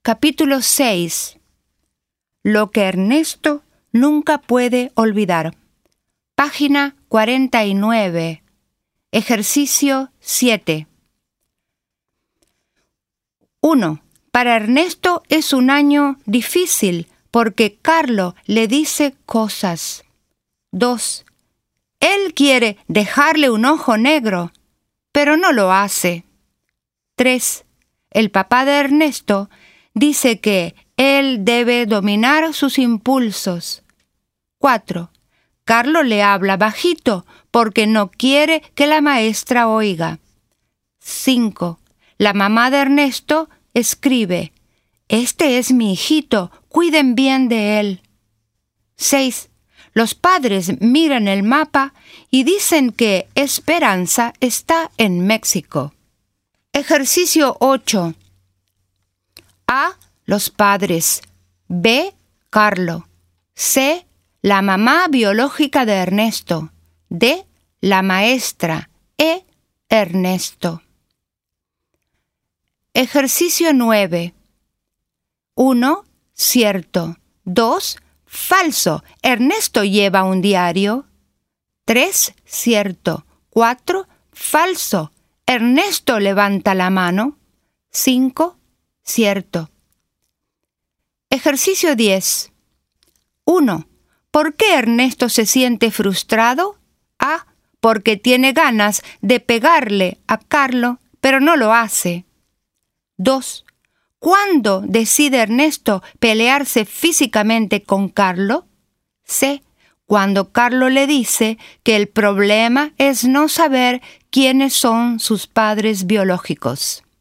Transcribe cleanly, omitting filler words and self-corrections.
Capítulo 6. Lo que Ernesto nunca puede olvidar. Página 49. Ejercicio 7. 1. Para Ernesto es un año difícil porque Carlo le dice cosas. 2. Él quiere dejarle un ojo negro, pero no lo hace. 3. El papá de Ernesto dice que él debe dominar sus impulsos. 4. Carlo le habla bajito porque no quiere que la maestra oiga. 5. La mamá de Ernesto escribe: «Este es mi hijito, cuiden bien de él». 6. Los padres miran el mapa y dicen que Esperanza está en México. Ejercicio 8. A. Los padres. B. Carlo. C. La mamá biológica de Ernesto. D. La maestra. E. Ernesto. Ejercicio 9. 1. Cierto. 2. Falso. Ernesto lleva un diario. 3. Cierto. 4. Falso. Ernesto levanta la mano. 5. Cierto. Ejercicio 10. 1. ¿Por qué Ernesto se siente frustrado? A. Porque tiene ganas de pegarle a Carlo, pero no lo hace. 2. ¿Cuándo decide Ernesto pelearse físicamente con Carlo? C. Cuando Carlo le dice que el problema es no saber quiénes son sus padres biológicos.